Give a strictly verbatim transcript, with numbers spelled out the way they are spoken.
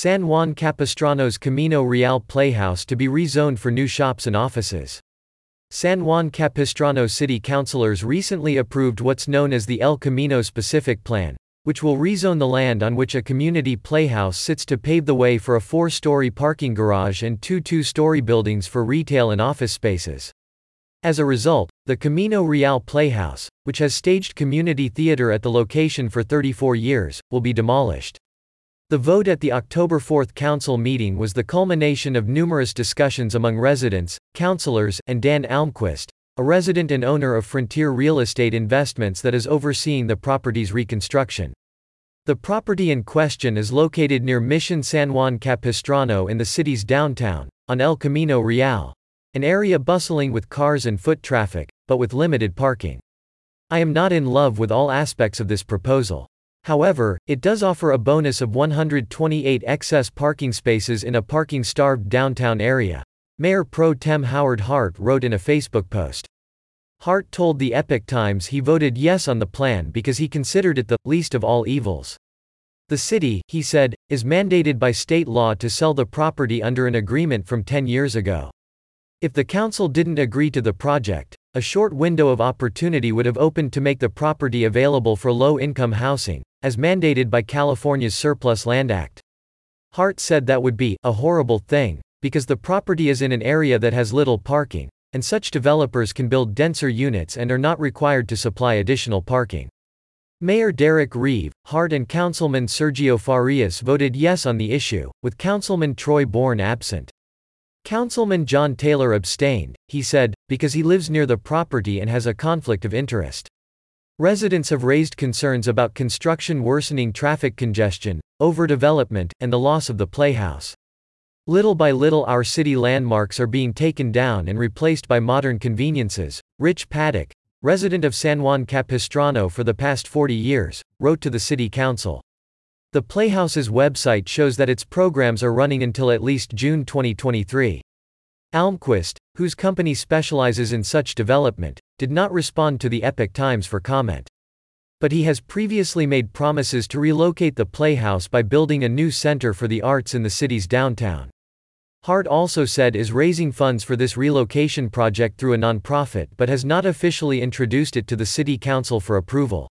San Juan Capistrano's Camino Real Playhouse to be rezoned for new shops and offices. San Juan Capistrano City Councilors recently approved what's known as the El Camino Specific Plan, which will rezone the land on which a community playhouse sits to pave the way for a four-story parking garage and two two-story buildings for retail and office spaces. As a result, the Camino Real Playhouse, which has staged community theater at the location for thirty-four years, will be demolished. The vote at the October fourth council meeting was the culmination of numerous discussions among residents, councilors, and Dan Almquist, a resident and owner of Frontier Real Estate Investments that is overseeing the property's reconstruction. The property in question is located near Mission San Juan Capistrano in the city's downtown, on El Camino Real, an area bustling with cars and foot traffic, but with limited parking. I am not in love with all aspects of this proposal. However, it does offer a bonus of one hundred twenty-eight excess parking spaces in a parking-starved downtown area, Mayor Pro Tem Howard Hart wrote in a Facebook post. Hart told the Epoch Times he voted yes on the plan because he considered it the least of all evils. The city, he said, is mandated by state law to sell the property under an agreement from ten years ago. If the council didn't agree to the project, a short window of opportunity would have opened to make the property available for low-income housing, as mandated by California's Surplus Land Act. Hart said that would be a horrible thing, because the property is in an area that has little parking, and such developers can build denser units and are not required to supply additional parking. Mayor Derek Reeve, Hart and Councilman Sergio Farias voted yes on the issue, with Councilman Troy Bourne absent. Councilman John Taylor abstained, he said, because he lives near the property and has a conflict of interest. Residents have raised concerns about construction worsening traffic congestion, overdevelopment, and the loss of the playhouse. Little by little our city landmarks are being taken down and replaced by modern conveniences, Rich Paddock, resident of San Juan Capistrano for the past forty years, wrote to the city council. The Playhouse's website shows that its programs are running until at least June twenty twenty-three. Almquist, whose company specializes in such development, did not respond to the Epoch Times for comment. But he has previously made promises to relocate the Playhouse by building a new center for the arts in the city's downtown. Hart also said is raising funds for this relocation project through a nonprofit but has not officially introduced it to the city council for approval.